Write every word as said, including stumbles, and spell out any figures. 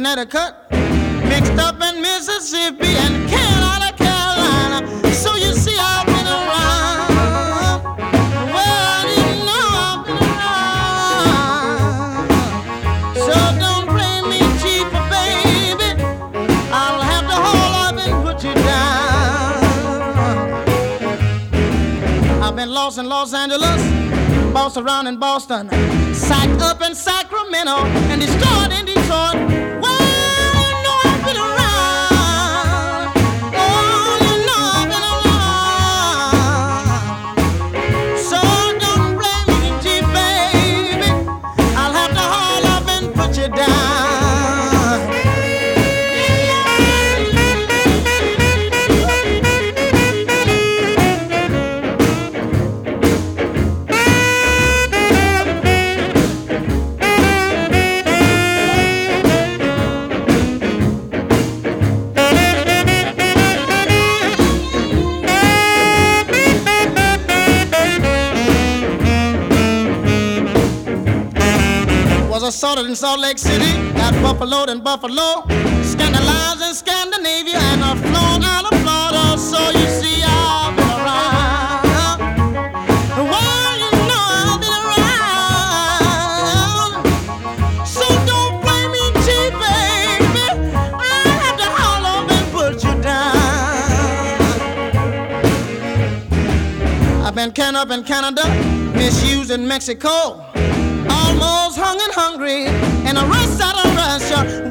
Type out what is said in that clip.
Connecticut, mixed up in Mississippi and Carolina, Carolina. So you see I've been around. Well, you know I've been around. So don't play me cheap, baby. I'll have to hold up and put you down. I've been lost in Los Angeles, bossed around in Boston, sacked up in Sacramento, and destroyed in Detroit. Well, you know I've been around. Oh, you know I've been around. So don't blame me, cheap baby. I'll have to haul up and put you down. Assaulted in Salt Lake City, got buffaloed in Buffalo, scandalized in Scandinavia, and I've flown out of Florida. So you see I've been around. Well, you know I've been around. So don't play me cheap, baby. I have to haul up and put you down. I've been canned up in Canada, misused in Mexico, almost hung and hungry, and a rest out of Russia.